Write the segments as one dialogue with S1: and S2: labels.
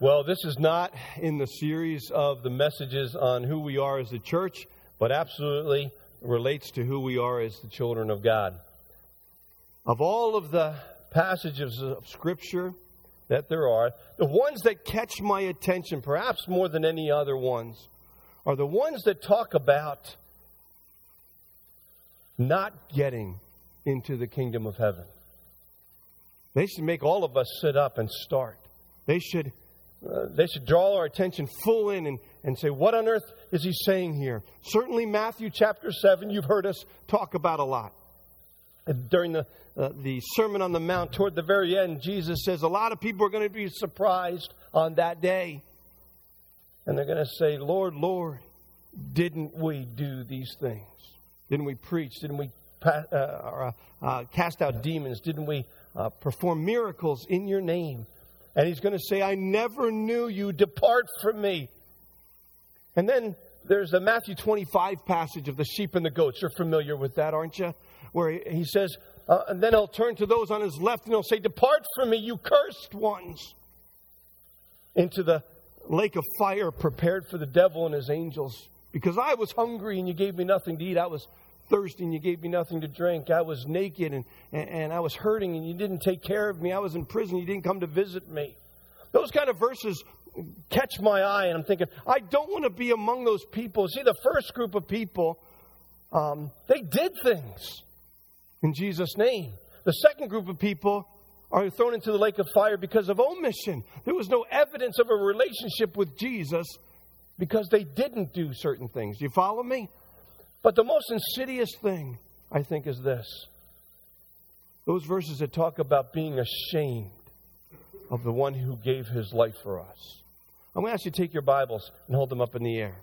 S1: Well, this is not in the series of the messages on who we are as a church, but absolutely relates to who we are as the children of God. Of all of the passages of Scripture that there are, the ones that catch my attention, perhaps more than any other ones, are the ones that talk about not getting into the kingdom of heaven. They should make all of us sit up and start. They should draw our attention full in and say, what on earth is he saying here? Certainly Matthew chapter 7, you've heard us talk about a lot. During the Sermon on the Mount, toward the very end, Jesus says a lot of people are going to be surprised on that day. And they're going to say, Lord, Lord, didn't we do these things? Didn't we preach? Didn't we cast out demons? Didn't we perform miracles in your name? And he's going to say, I never knew you. Depart from me. And then there's the Matthew 25 passage of the sheep and the goats. You're familiar with that, aren't you? Where he says, and then he'll turn to those on his left and he'll say, depart from me, you cursed ones, into the lake of fire prepared for the devil and his angels. Because I was hungry and you gave me nothing to eat. I was thirsty and you gave me nothing to drink. I was naked and I was hurting and you didn't take care of me. I was in prison. You didn't come to visit me. Those kind of verses catch my eye, and I'm thinking, I don't want to be among those people. See, the first group of people, they did things in Jesus' name. The second group of people are thrown into the lake of fire because of omission. There was no evidence of a relationship with Jesus because they didn't do certain things. Do you follow me? But the most insidious thing, I think, is this. Those verses that talk about being ashamed of the one who gave his life for us. I'm going to ask you to take your Bibles and hold them up in the air.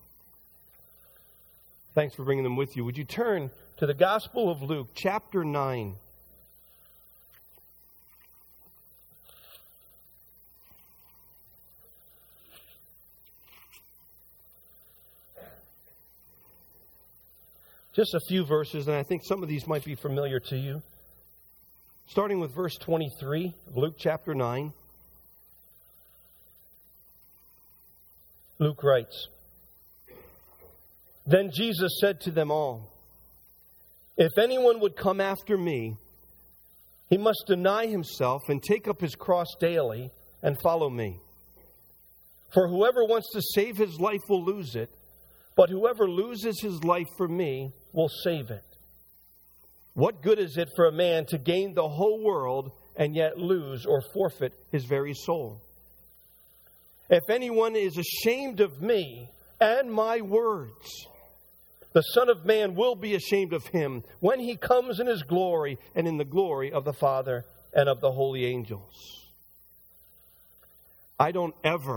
S1: Thanks for bringing them with you. Would you turn to the Gospel of Luke, chapter 9. Just a few verses, and I think some of these might be familiar to you. Starting with verse 23 of Luke chapter 9. Luke writes, Then Jesus said to them all, If anyone would come after me, he must deny himself and take up his cross daily and follow me. For whoever wants to save his life will lose it, but whoever loses his life for me will save it. What good is it for a man to gain the whole world and yet lose or forfeit his very soul? If anyone is ashamed of me and my words, the Son of Man will be ashamed of him when he comes in his glory and in the glory of the Father and of the holy angels. I don't ever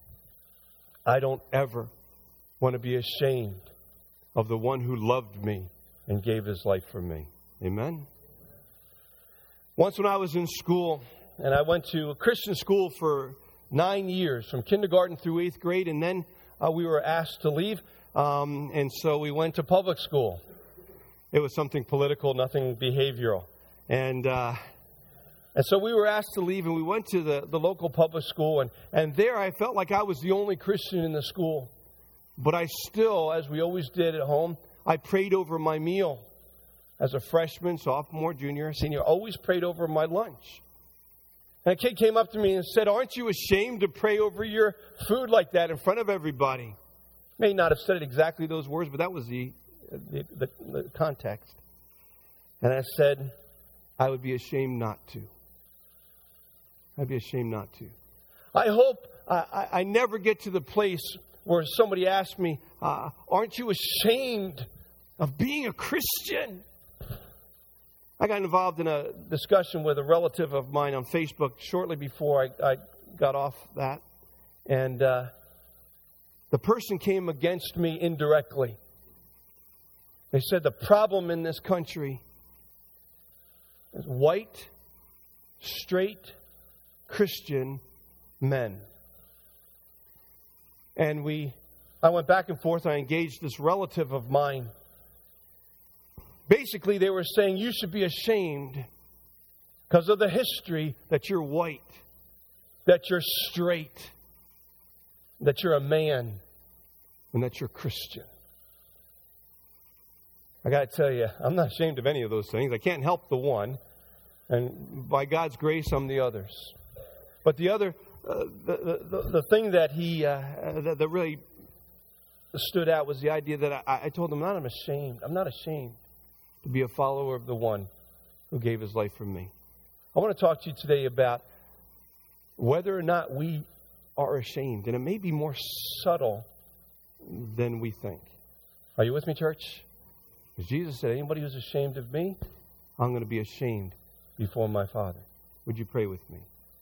S1: want to be ashamed of the one who loved me and gave his life for me. Amen? Once when I was in school, and I went to a Christian school for 9 years, from kindergarten through 8th grade, and then we were asked to leave, and so we went to public school. It was something political, nothing behavioral. And so we were asked to leave, and we went to the local public school, and there I felt like I was the only Christian in the school. But I still, as we always did at home, I prayed over my meal. As a freshman, sophomore, junior, senior, always prayed over my lunch. And a kid came up to me and said, aren't you ashamed to pray over your food like that in front of everybody? May not have said it exactly those words, but that was the context. And I said, I would be ashamed not to. I'd be ashamed not to. I hope I never get to the place where somebody asks me, aren't you ashamed of being a Christian? I got involved in a discussion with a relative of mine on Facebook shortly before I got off that. And the person came against me indirectly. They said the problem in this country is white, straight, Christian men. And I went back and forth. I engaged this relative of mine. Basically, they were saying you should be ashamed because of the history that you're white. that you're straight, that you're a man, and that you're Christian. I got to tell you, I'm not ashamed of any of those things. I can't help the one, and by God's grace, I'm the others. But the other, the thing that that really stood out was the idea that I told him, I'm not ashamed to be a follower of the one who gave his life for me. I want to talk to you today about whether or not we are ashamed, and it may be more subtle than we think. Are you with me, church? Because Jesus said, anybody who's ashamed of me, I'm going to be ashamed before my Father. Would you pray with me?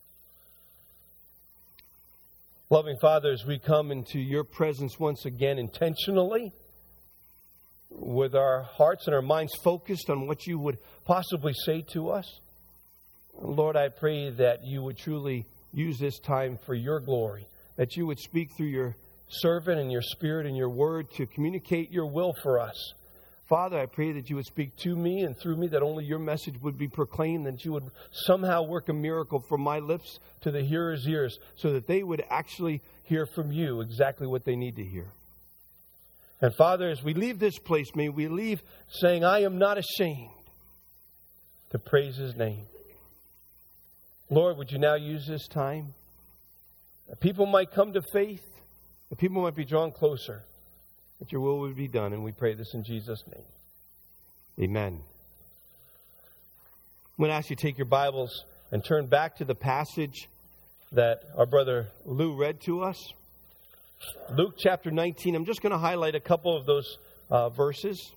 S1: Loving Father, as we come into your presence once again intentionally, with our hearts and our minds focused on what you would possibly say to us, Lord, I pray that you would truly use this time for your glory, that you would speak through your servant and your Spirit and your word to communicate your will for us. Father, I pray that you would speak to me and through me, that only your message would be proclaimed, that you would somehow work a miracle from my lips to the hearer's ears, so that they would actually hear from you exactly what they need to hear. And Father, as we leave this place, may we leave saying, I am not ashamed to praise his name. Lord, would you now use this time? That people might come to faith, that people might be drawn closer, that your will would be done. And we pray this in Jesus' name. Amen. I'm going to ask you to take your Bibles and turn back to the passage that our brother Lou read to us. Luke chapter 19. I'm just going to highlight a couple of those verses.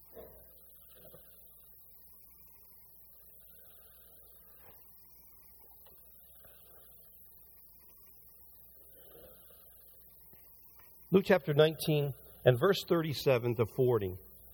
S1: Luke chapter 19 and verse 37 to 40.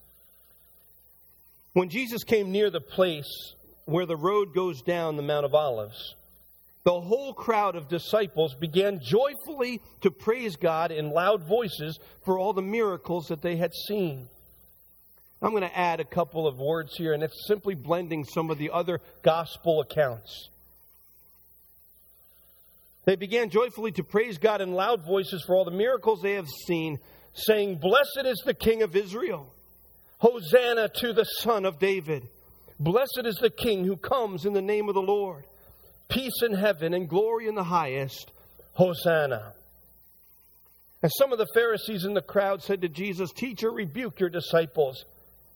S1: When Jesus came near the place where the road goes down the Mount of Olives, the whole crowd of disciples began joyfully to praise God in loud voices for all the miracles that they had seen. I'm going to add a couple of words here, and it's simply blending some of the other gospel accounts. They began joyfully to praise God in loud voices for all the miracles they have seen, saying, Blessed is the King of Israel. Hosanna to the Son of David. Blessed is the King who comes in the name of the Lord. Peace in heaven and glory in the highest. Hosanna. And some of the Pharisees in the crowd said to Jesus, Teacher, rebuke your disciples.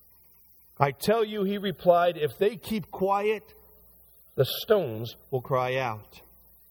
S1: I tell you, he replied, if they keep quiet, the stones will cry out.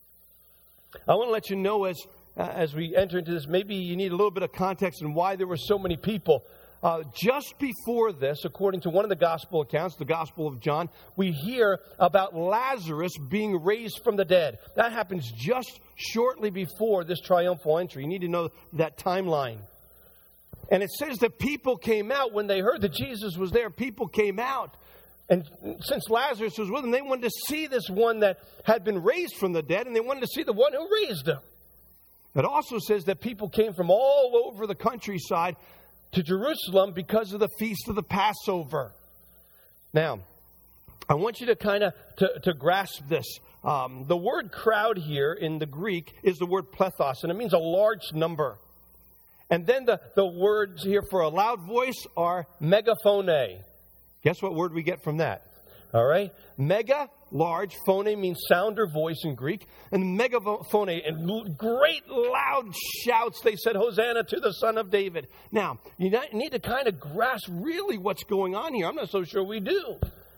S1: I want to let you know as we enter into this, maybe you need a little bit of context on why there were so many people. Just before this, according to one of the gospel accounts, the Gospel of John, we hear about Lazarus being raised from the dead. That happens just shortly before this triumphal entry. You need to know that timeline. And it says that people came out when they heard that Jesus was there. People came out. And since Lazarus was with them, they wanted to see this one that had been raised from the dead, and they wanted to see the one who raised him. It also says that people came from all over the countryside to Jerusalem because of the feast of the Passover. Now, I want you to kind of to grasp this. The word crowd here in the Greek is the word plethos, and it means a large number. And then the words here for a loud voice are megaphone. Guess what word we get from that? All right. Mega, large. Phone means sound or voice in Greek. And megaphone, and great loud shouts. They said, Hosanna to the Son of David. Now, you need to kind of grasp really what's going on here. I'm not so sure we do.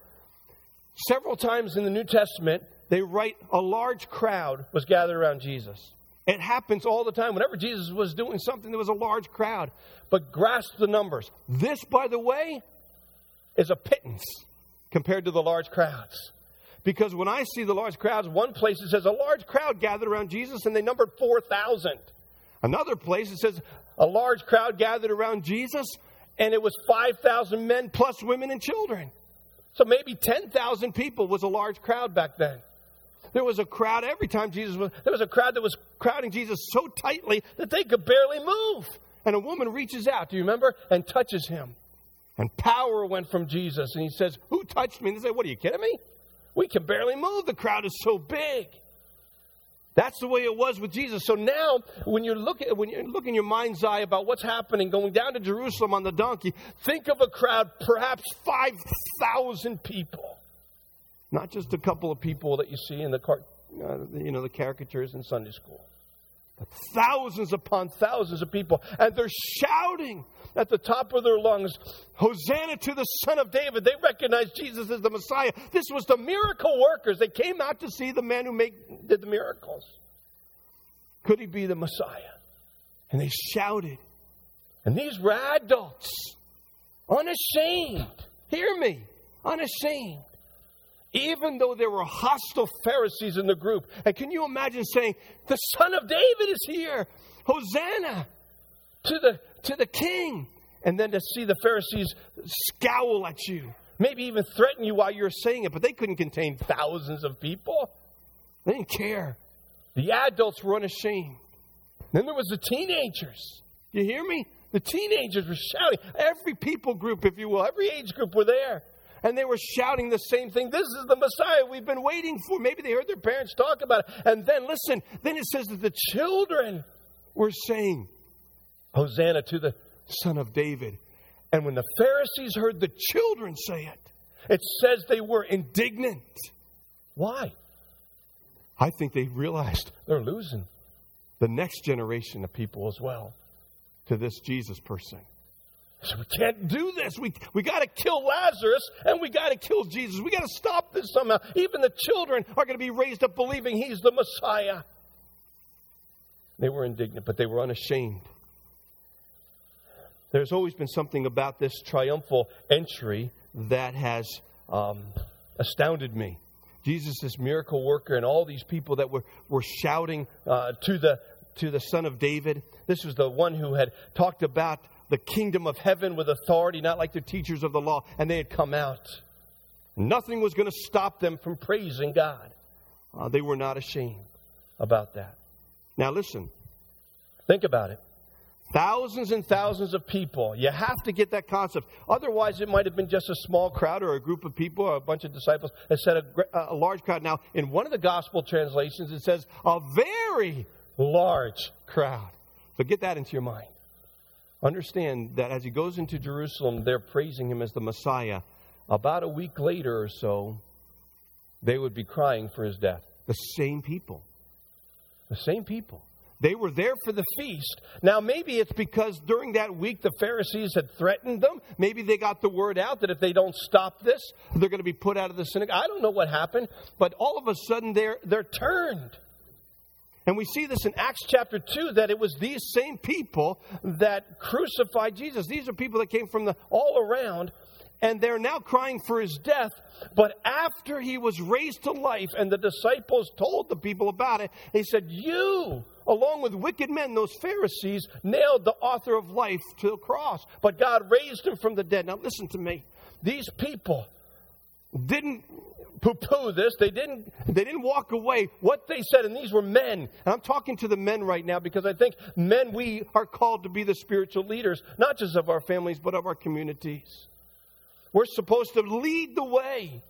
S1: Several times in the New Testament, they write a large crowd was gathered around Jesus. It happens all the time. Whenever Jesus was doing something, there was a large crowd. But grasp the numbers. This, by the way, is a pittance compared to the large crowds. Because when I see the large crowds, one place it says a large crowd gathered around Jesus and they numbered 4,000. Another place it says a large crowd gathered around Jesus and it was 5,000 men plus women and children. So maybe 10,000 people was a large crowd back then. There was a crowd every time there was a crowd that was crowding Jesus so tightly that they could barely move. And a woman reaches out, do you remember? And touches him. And power went from Jesus. And he says, who touched me? And they say, what, are you kidding me? We can barely move. The crowd is so big. That's the way it was with Jesus. So now, when you look in your mind's eye about what's happening, going down to Jerusalem on the donkey, think of a crowd, perhaps 5,000 people. Not just a couple of people that you see in the caricatures in Sunday school. But thousands upon thousands of people. And they're shouting at the top of their lungs, Hosanna to the Son of David. They recognize Jesus as the Messiah. This was the miracle workers. They came out to see the man who did the miracles. Could he be the Messiah? And they shouted. And these were adults. Unashamed. Hear me. Unashamed. Even though there were hostile Pharisees in the group. And can you imagine saying, the Son of David is here. Hosanna to the King. And then to see the Pharisees scowl at you. Maybe even threaten you while you're saying it. But they couldn't contain thousands of people. They didn't care. The adults were unashamed. Then there was the teenagers. You hear me? The teenagers were shouting. Every people group, if you will, every age group were there. And they were shouting the same thing. This is the Messiah we've been waiting for. Maybe they heard their parents talk about it. And then, listen, then it says that the children were saying, Hosanna to the Son of David. And when the Pharisees heard the children say it, it says they were indignant. Why? I think they realized they're losing the next generation of people as well to this Jesus person. So we can't do this. We got to kill Lazarus and we got to kill Jesus. We got to stop this somehow. Even the children are going to be raised up believing he's the Messiah. They were indignant, but they were unashamed. There's always been something about this triumphal entry that has astounded me. Jesus, this miracle worker, and all these people that were shouting to the Son of David. This was the one who had talked about the kingdom of heaven with authority, not like the teachers of the law, and they had come out. Nothing was going to stop them from praising God. They were not ashamed about that. Now listen, think about it. Thousands and thousands of people. You have to get that concept. Otherwise, it might have been just a small crowd or a group of people or a bunch of disciples. Instead of a large crowd. Now, in one of the gospel translations, it says a very large crowd. So get that into your mind. Understand that as he goes into Jerusalem, they're praising him as the Messiah. About a week later or so, they would be crying for his death. The same people. The same people. They were there for the feast. Now, maybe it's because during that week the Pharisees had threatened them. Maybe they got the word out that if they don't stop this, they're going to be put out of the synagogue. I don't know what happened, but all of a sudden they're turned. And we see this in Acts chapter 2, that it was these same people that crucified Jesus. These are people that came from all around, and they're now crying for his death. But after he was raised to life and the disciples told the people about it, they said, you, along with wicked men, those Pharisees, nailed the author of life to the cross. But God raised him from the dead. Now listen to me. These people didn't poo-poo this. They didn't walk away. What they said, and these were men, and I'm talking to the men right now because I think men, we are called to be the spiritual leaders, not just of our families, but of our communities. We're supposed to lead the way.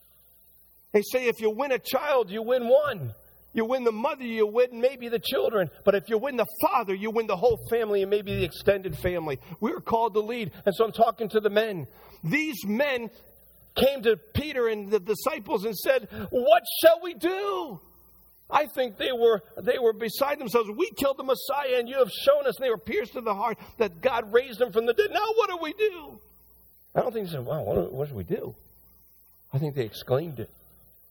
S1: They say if you win a child, you win one. You win the mother, you win maybe the children. But if you win the father, you win the whole family and maybe the extended family. We're called to lead. And so I'm talking to the men. These men came to Peter and the disciples and said, what shall we do? I think they were beside themselves. We killed the Messiah and you have shown us, and they were pierced to the heart, that God raised him from the dead. Now what do we do? I don't think they said, wow, what should we do? I think they exclaimed it.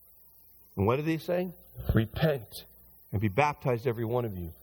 S1: And what did they say? Repent and be baptized, every one of you.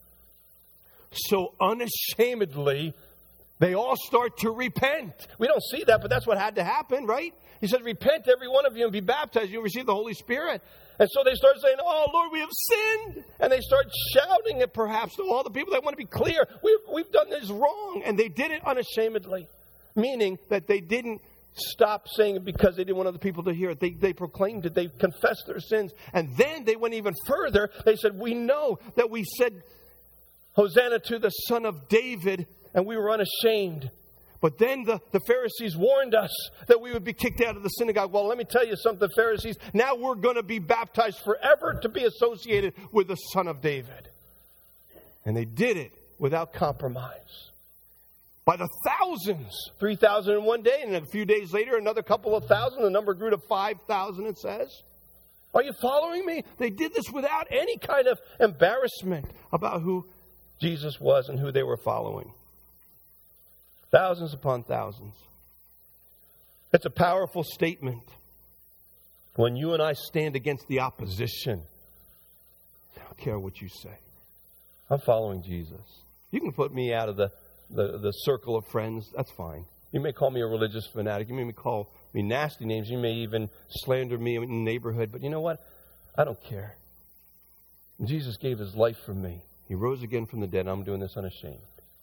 S1: So unashamedly, they all start to repent. We don't see that, but that's what had to happen, right? He said, repent, every one of you, and be baptized. You'll receive the Holy Spirit. And so they start saying, oh, Lord, we have sinned. And they start shouting it perhaps to all the people that want to be clear. We've done this wrong. And they did it unashamedly, meaning that they didn't stop saying it because they didn't want other people to hear it. They proclaimed it. They confessed their sins. And then they went even further. They said, we know that we said, Hosanna to the Son of David, and we were unashamed. But then the Pharisees warned us that we would be kicked out of the synagogue. Well, let me tell you something, Pharisees. Now we're going to be baptized forever to be associated with the Son of David. And they did it without compromise. By the thousands, 3,000 in one day, and a few days later, another couple of thousand. The number grew to 5,000, it says. Are you following me? They did this without any kind of embarrassment about who Jesus was and who they were following. Thousands upon thousands. It's a powerful statement when you and I stand against the opposition. I don't care what you say. I'm following Jesus. You can put me out of the circle of friends. That's fine. You may call me a religious fanatic. You may call me nasty names. You may even slander me in the neighborhood. But you know what? I don't care. Jesus gave his life for me. He rose again from the dead. I'm doing this unashamed.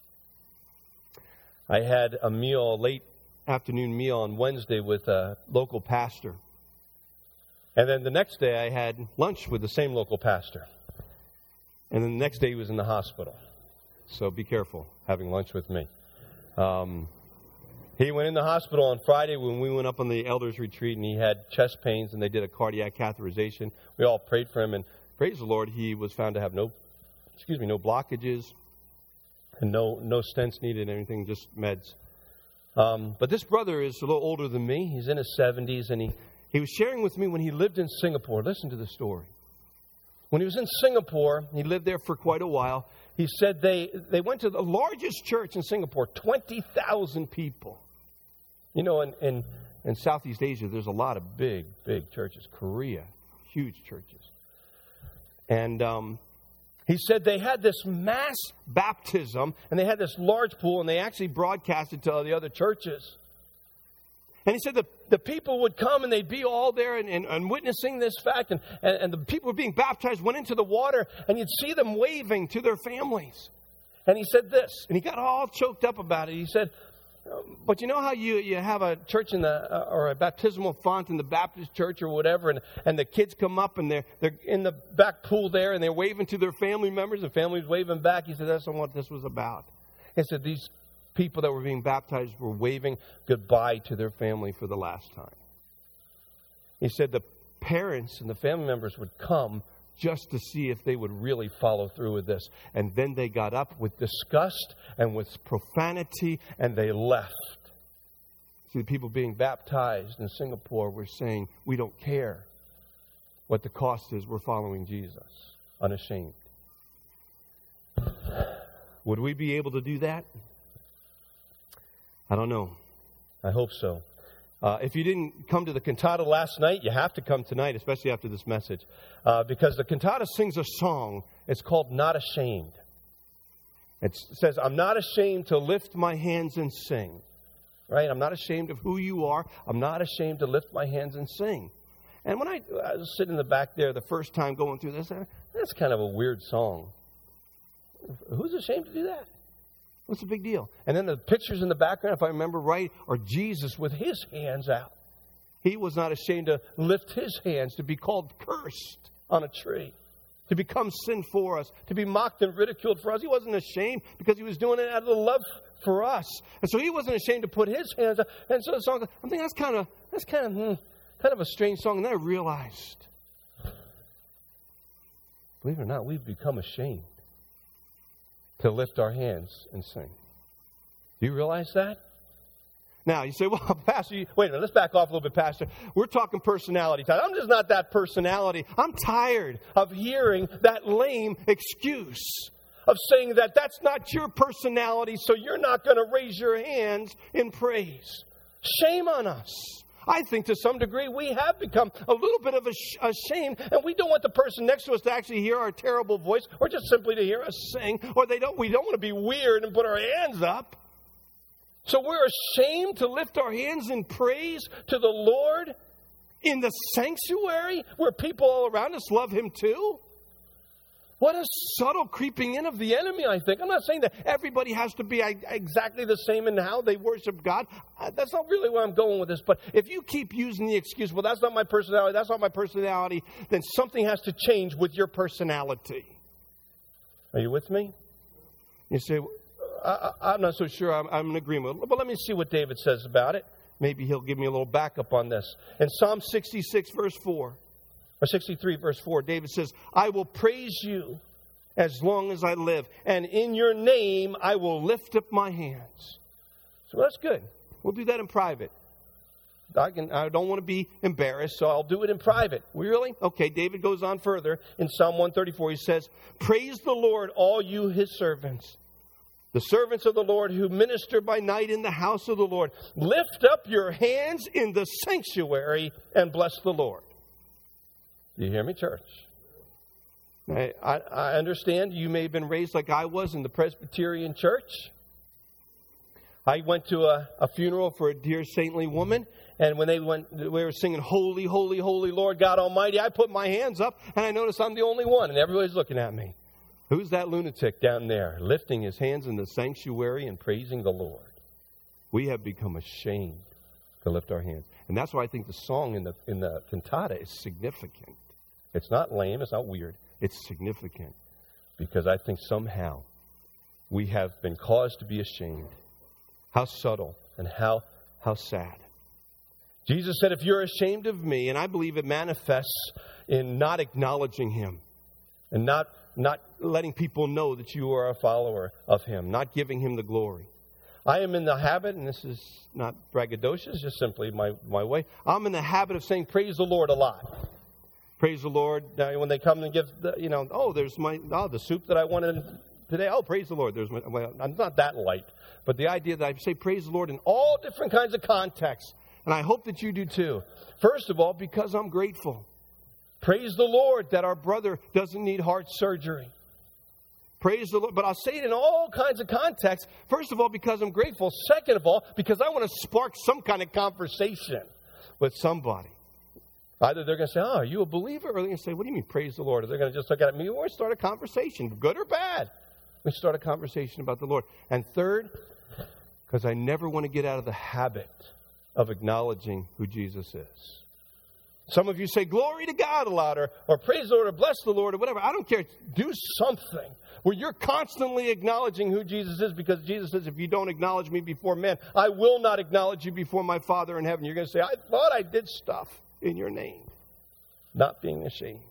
S1: I had a late afternoon meal on Wednesday with a local pastor. And then the next day I had lunch with the same local pastor. And then the next day he was in the hospital. So be careful having lunch with me. He went in the hospital on Friday when we went up on the elders retreat, and he had chest pains, and they did a cardiac catheterization. We all prayed for him, and praise the Lord, he was found to have no blockages and no stents needed, anything, just meds. But this brother is a little older than me. He's in his 70s, and he was sharing with me when he lived in Singapore. Listen to the story. When he was in Singapore, he lived there for quite a while. He said they went to the largest church in Singapore, 20,000 people. You know, in Southeast Asia, there's a lot of big churches. Korea, huge churches. And he said they had this mass baptism, and they had this large pool, and they actually broadcast it to the other churches. And he said the people would come, and they'd be all there and witnessing this fact. And the people who were being baptized went into the water, and you'd see them waving to their families. And he said this, and he got all choked up about it. He said, but you know how you have a church or a baptismal font in the Baptist church or whatever, and the kids come up, and they're in the back pool there, and they're waving to their family members, and families waving back. He said, that's not what this was about. He said, these people that were being baptized were waving goodbye to their family for the last time. He said the parents and the family members would come just to see if they would really follow through with this. And then they got up with disgust and with profanity, and they left. See, the people being baptized in Singapore were saying, we don't care what the cost is. We're following Jesus, unashamed. Would we be able to do that? I don't know. I hope so. If you didn't come to the cantata last night, you have to come tonight, especially after this message. Because the cantata sings a song. It's called Not Ashamed. It says, I'm not ashamed to lift my hands and sing. Right? I'm not ashamed of who you are. I'm not ashamed to lift my hands and sing. And when I was sitting in the back there the first time going through this, that's kind of a weird song. Who's ashamed to do that? What's the big deal? And then the pictures in the background, if I remember right, are Jesus with his hands out. He was not ashamed to lift his hands, to be called cursed on a tree, to become sin for us, to be mocked and ridiculed for us. He wasn't ashamed because he was doing it out of the love for us. And so he wasn't ashamed to put his hands out. And so the song, I think that's kind of a strange song. And then I realized, believe it or not, we've become ashamed to lift our hands and sing. Do you realize that? Now, you say, well, Pastor, wait a minute, let's back off a little bit, Pastor. We're talking personality. I'm just not that personality. I'm tired of hearing that lame excuse of saying that that's not your personality, so you're not going to raise your hands in praise. Shame on us. I think to some degree we have become a little bit of ashamed, and we don't want the person next to us to actually hear our terrible voice, or just simply to hear us sing, or we don't want to be weird and put our hands up. So we're ashamed to lift our hands in praise to the Lord in the sanctuary where people all around us love him too. What a subtle creeping in of the enemy, I think. I'm not saying that everybody has to be exactly the same in how they worship God. That's not really where I'm going with this. But if you keep using the excuse, well, that's not my personality, then something has to change with your personality. Are you with me? You say, I'm not so sure I'm in agreement. But let me see what David says about it. Maybe he'll give me a little backup on this. In Psalm 66, verse 4, or 63, verse 4, David says, I will praise you as long as I live, and in your name I will lift up my hands. So that's good. We'll do that in private. I don't want to be embarrassed, so I'll do it in private. Really? Okay, David goes on further. In Psalm 134, he says, praise the Lord, all you his servants, the servants of the Lord who minister by night in the house of the Lord. Lift up your hands in the sanctuary and bless the Lord. Do you hear me, church? I understand you may have been raised like I was in the Presbyterian church. I went to a funeral for a dear saintly woman, and when we were singing, Holy, Holy, Holy Lord God Almighty, I put my hands up, and I noticed I'm the only one, and everybody's looking at me. Who's that lunatic down there, lifting his hands in the sanctuary and praising the Lord? We have become ashamed to lift our hands. And that's why I think the song in the cantata is significant. It's not lame, it's not weird. It's significant because I think somehow we have been caused to be ashamed. How subtle and how sad. Jesus said, if you're ashamed of me, and I believe it manifests in not acknowledging him and not letting people know that you are a follower of him, not giving him the glory. I am in the habit, and this is not braggadocious, just simply my way. I'm in the habit of saying, praise the Lord a lot. Praise the Lord. When they come and give, there's the soup that I wanted today. Oh, praise the Lord. I'm not that light. But the idea that I say praise the Lord in all different kinds of contexts. And I hope that you do too. First of all, because I'm grateful. Praise the Lord that our brother doesn't need heart surgery. Praise the Lord. But I'll say it in all kinds of contexts. First of all, because I'm grateful. Second of all, because I want to spark some kind of conversation with somebody. Either they're going to say, oh, are you a believer? Or they're going to say, what do you mean, praise the Lord? Or they're going to just look at me or start a conversation, good or bad. We start a conversation about the Lord. And third, because I never want to get out of the habit of acknowledging who Jesus is. Some of you say, glory to God a lot, or praise the Lord, or bless the Lord, or whatever. I don't care. Do something where you're constantly acknowledging who Jesus is, because Jesus says, if you don't acknowledge me before men, I will not acknowledge you before my Father in heaven. You're going to say, I thought I did stuff in your name. Not being ashamed.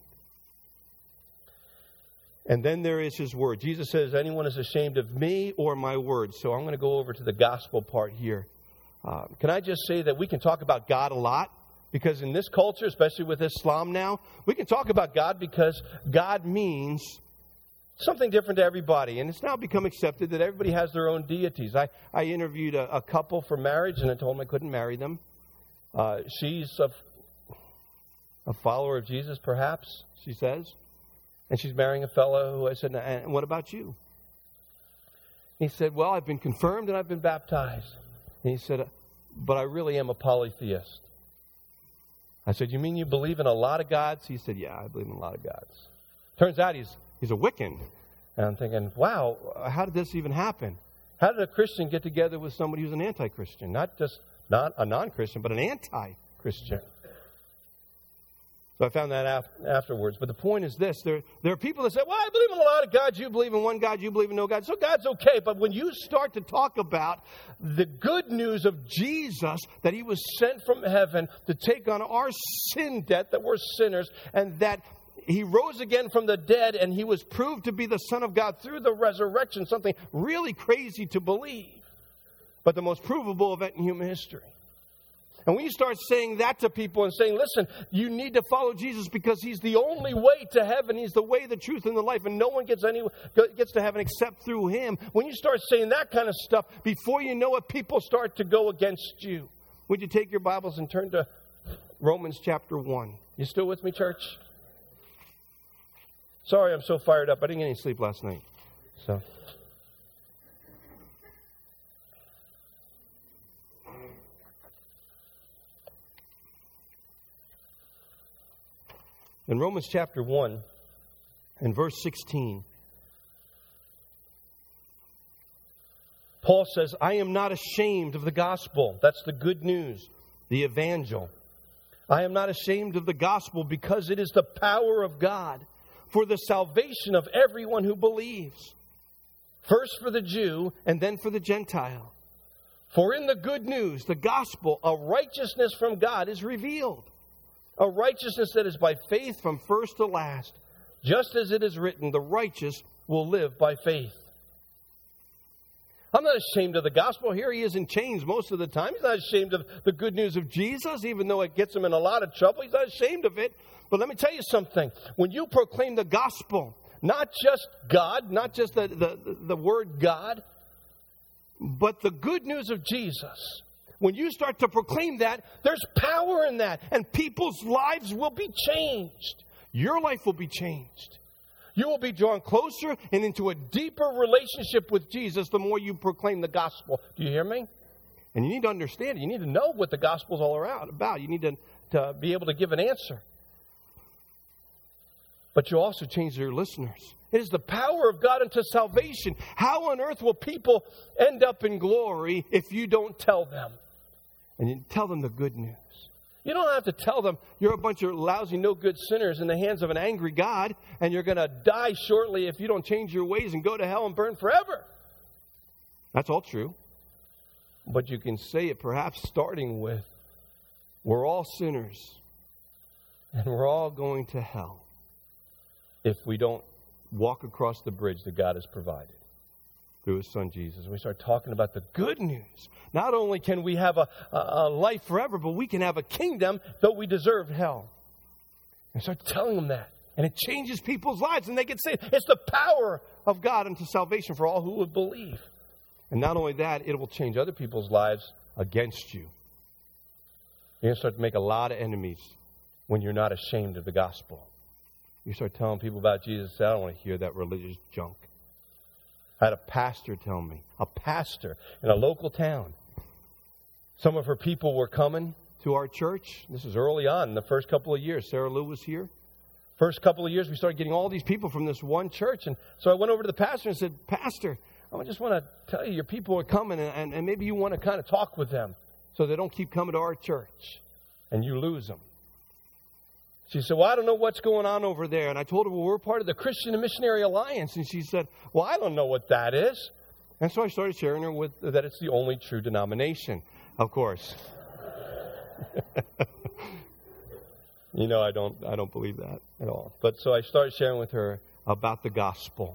S1: And then there is his word. Jesus says, anyone is ashamed of me or my word. So I'm going to go over to the gospel part here. Can I just say that we can talk about God a lot? Because in this culture, especially with Islam now, we can talk about God because God means something different to everybody. And it's now become accepted that everybody has their own deities. I interviewed a couple for marriage, and I told them I couldn't marry them. She's a follower of Jesus, perhaps, she says. And she's marrying a fellow who I said, and what about you? He said, well, I've been confirmed and I've been baptized. And he said, but I really am a polytheist. I said, you mean you believe in a lot of gods? He said, yeah, I believe in a lot of gods. Turns out he's a Wiccan. And I'm thinking, wow, how did this even happen? How did a Christian get together with somebody who's an anti-Christian? Not just not a non-Christian, but an anti-Christian. So I found that afterwards. But the point is this. There are people that say, well, I believe in a lot of gods. You believe in one God. You believe in no God. So God's okay. But when you start to talk about the good news of Jesus, that he was sent from heaven to take on our sin debt, that we're sinners, and that he rose again from the dead, and he was proved to be the Son of God through the resurrection, something really crazy to believe, but the most provable event in human history. And when you start saying that to people and saying, listen, you need to follow Jesus because he's the only way to heaven. He's the way, the truth, and the life. And no one gets to heaven except through him. When you start saying that kind of stuff, before you know it, people start to go against you. Would you take your Bibles and turn to Romans chapter 1? You still with me, church? Sorry, I'm so fired up. I didn't get any sleep last night. So... in Romans chapter 1 and verse 16, Paul says, I am not ashamed of the gospel. That's the good news, the evangel. I am not ashamed of the gospel because it is the power of God for the salvation of everyone who believes. first for the Jew and then for the Gentile. For in the good news, the gospel, a righteousness from God is revealed. A righteousness that is by faith from first to last. Just as it is written, the righteous will live by faith. I'm not ashamed of the gospel. Here he is in chains most of the time. He's not ashamed of the good news of Jesus, even though it gets him in a lot of trouble. He's not ashamed of it. But let me tell you something. When you proclaim the gospel, not just God, not just the word God, but the good news of Jesus, when you start to proclaim that, there's power in that. And people's lives will be changed. Your life will be changed. You will be drawn closer and into a deeper relationship with Jesus the more you proclaim the gospel. Do you hear me? And you need to understand it. You need to know what the gospel is all about. You need to be able to give an answer. But you also change your listeners. It is the power of God unto salvation. How on earth will people end up in glory if you don't tell them? And you tell them the good news. You don't have to tell them you're a bunch of lousy, no good sinners in the hands of an angry God, and you're going to die shortly if you don't change your ways and go to hell and burn forever. That's all true. But you can say it perhaps starting with, we're all sinners, and we're all going to hell if we don't walk across the bridge that God has provided through His Son Jesus. We start talking about the good news. Not only can we have a life forever, but we can have a kingdom, though we deserve hell. And start telling them that. And it changes people's lives, and they get saved. It's the power of God unto salvation for all who would believe. And not only that, it will change other people's lives against you. You're going to start to make a lot of enemies when you're not ashamed of the gospel. You start telling people about Jesus, say, I don't want to hear that religious junk. I had a pastor tell me, a pastor in a local town. Some of her people were coming to our church. This is early on in the first couple of years. Sarah Lou was here. First couple of years, we started getting all these people from this one church. And so I went over to the pastor and said, Pastor, I just want to tell you, your people are coming, and maybe you want to kind of talk with them so they don't keep coming to our church and you lose them. She said, well, I don't know what's going on over there. And I told her, well, we're part of the Christian and Missionary Alliance. And she said, well, I don't know what that is. And so I started sharing her with that it's the only true denomination, of course. You know, I don't believe that at all. But so I started sharing with her about the gospel.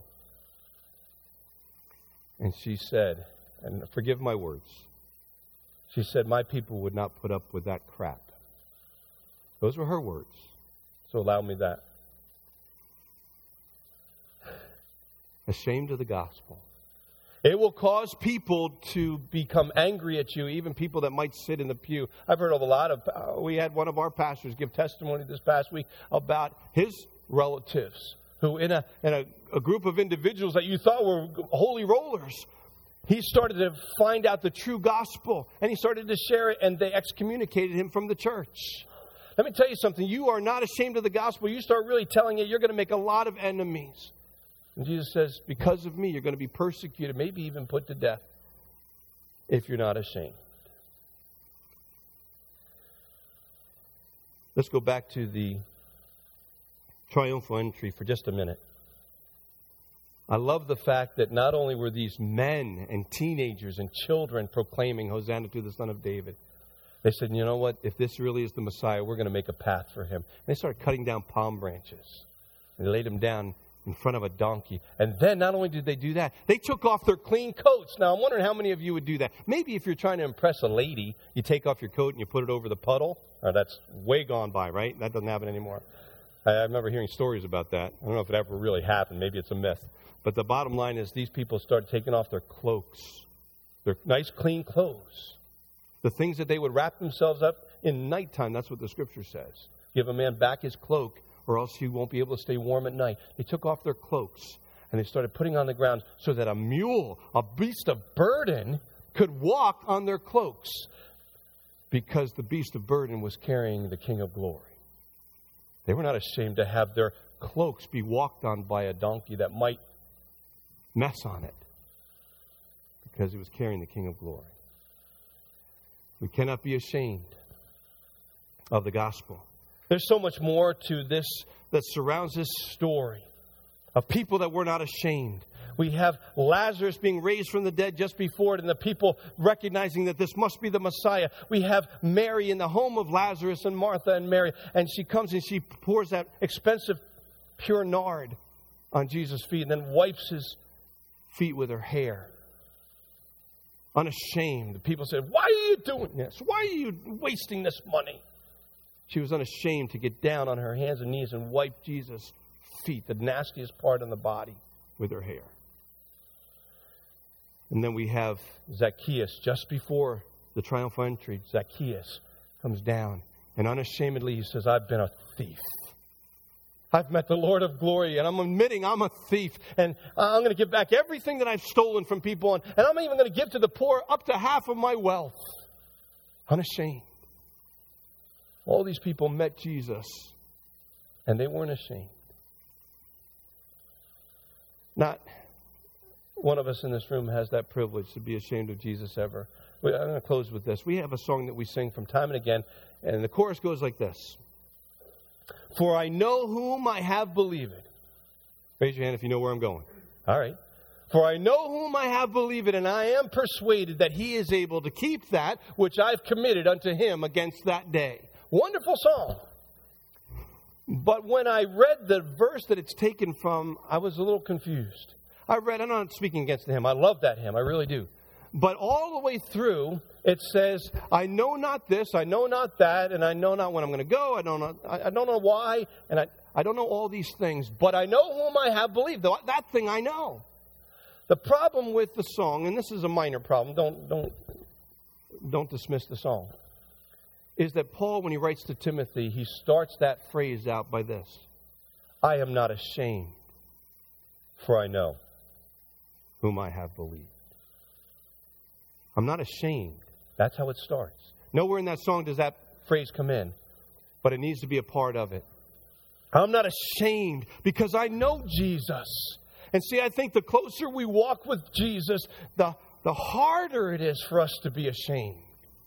S1: And she said, and forgive my words, she said, my people would not put up with that crap. Those were her words. So allow me that. Ashamed of the gospel. It will cause people to become angry at you, even people that might sit in the pew. I've heard of a lot of, we had one of our pastors give testimony this past week about his relatives who in a group of individuals that you thought were holy rollers, he started to find out the true gospel and he started to share it, and they excommunicated him from the church. Let me tell you something. You are not ashamed of the gospel. You start really telling it, you're going to make a lot of enemies. And Jesus says, because of me, you're going to be persecuted, maybe even put to death, if you're not ashamed. Let's go back to the triumphal entry for just a minute. I love the fact that not only were these men and teenagers and children proclaiming Hosanna to the Son of David, they said, you know what? If this really is the Messiah, we're going to make a path for him. And they started cutting down palm branches. And they laid him down in front of a donkey. And then not only did they do that, they took off their clean coats. Now, I'm wondering how many of you would do that. Maybe if you're trying to impress a lady, you take off your coat and you put it over the puddle. That's way gone by, right? That doesn't happen anymore. I remember hearing stories about that. I don't know if it ever really happened. Maybe it's a myth. But the bottom line is these people started taking off their cloaks, their nice, clean clothes. The things that they would wrap themselves up in nighttime, that's what the Scripture says. Give a man back his cloak, or else he won't be able to stay warm at night. They took off their cloaks, and they started putting on the ground so that a mule, a beast of burden, could walk on their cloaks, because the beast of burden was carrying the King of Glory. They were not ashamed to have their cloaks be walked on by a donkey that might mess on it, because it was carrying the King of Glory. We cannot be ashamed of the gospel. There's so much more to this that surrounds this story of people that were not ashamed. We have Lazarus being raised from the dead just before it, and the people recognizing that this must be the Messiah. We have Mary in the home of Lazarus and Martha and Mary, and she comes and she pours that expensive pure nard on Jesus' feet and then wipes his feet with her hair. Unashamed. The people said, "Why are you doing this? Why are you wasting this money?" She was unashamed to get down on her hands and knees and wipe Jesus' feet, the nastiest part on the body, with her hair. And then we have Zacchaeus. Just before the triumphal entry, Zacchaeus comes down and unashamedly he says, "I've been a thief. I've met the Lord of glory, and I'm admitting I'm a thief, and I'm going to give back everything that I've stolen from people, and I'm even going to give to the poor up to half of my wealth." Unashamed. All these people met Jesus, and they weren't ashamed. Not one of us in this room has that privilege to be ashamed of Jesus ever. I'm going to close with this. We have a song that we sing from time and again, and the chorus goes like this. "For I know whom I have believed." Raise your hand if you know where I'm going. All right. "For I know whom I have believed, and I am persuaded that he is able to keep that which I've committed unto him against that day." Wonderful song. But when I read the verse that it's taken from, I was a little confused. I'm not speaking against the hymn. I love that hymn. I really do. But all the way through, it says, "I know not this, I know not that, and I know not when I'm going to go. I don't know why, and I don't know all these things. But I know whom I have believed." That thing I know. The problem with the song, and this is a minor problem, don't dismiss the song, is that Paul, when he writes to Timothy, he starts that phrase out by this: "I am not ashamed, for I know whom I have believed." I'm not ashamed. That's how it starts. Nowhere in that song does that phrase come in, but it needs to be a part of it. I'm not ashamed because I know Jesus. And see, I think the closer we walk with Jesus, the harder it is for us to be ashamed.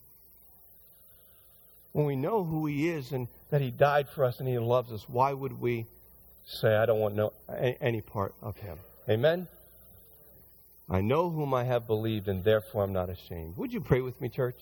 S1: When we know who he is and that he died for us and he loves us, why would we say, "I don't want any part of him"? Amen? I know whom I have believed, and therefore I'm not ashamed. Would you pray with me, church?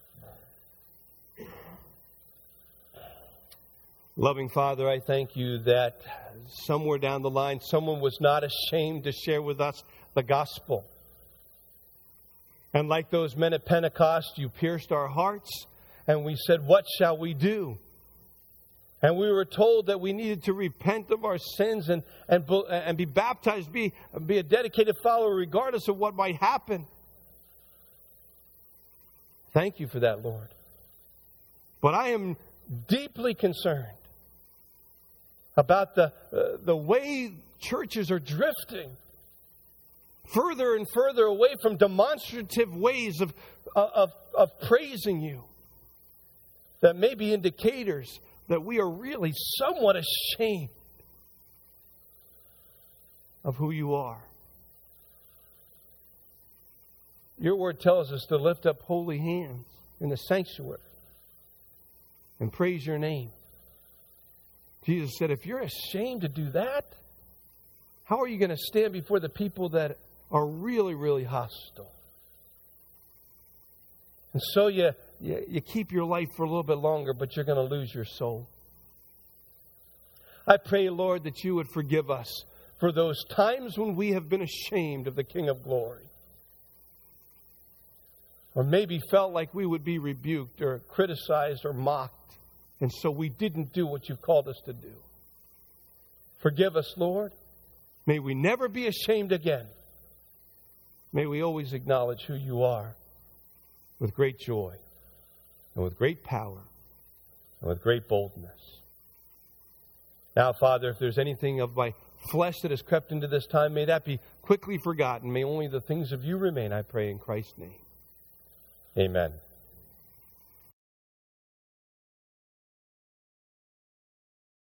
S1: Loving Father, I thank you that somewhere down the line, someone was not ashamed to share with us the gospel. And like those men at Pentecost, you pierced our hearts, and we said, "What shall we do?" And we were told that we needed to repent of our sins and be baptized, be a dedicated follower regardless of what might happen. Thank you for that, Lord. But I am deeply concerned about the way churches are drifting further and further away from demonstrative ways of praising you that may be indicators that we are really somewhat ashamed of who you are. Your word tells us to lift up holy hands in the sanctuary and praise your name. Jesus said, if you're ashamed to do that, how are you going to stand before the people that are really, really hostile? And so you keep your life for a little bit longer, but you're going to lose your soul. I pray, Lord, that you would forgive us for those times when we have been ashamed of the King of Glory. Or maybe felt like we would be rebuked or criticized or mocked. And so we didn't do what you've called us to do. Forgive us, Lord. May we never be ashamed again. May we always acknowledge who you are with great joy and with great power and with great boldness. Now, Father, if there's anything of my flesh that has crept into this time, may that be quickly forgotten. May only the things of you remain, I pray in Christ's name. Amen.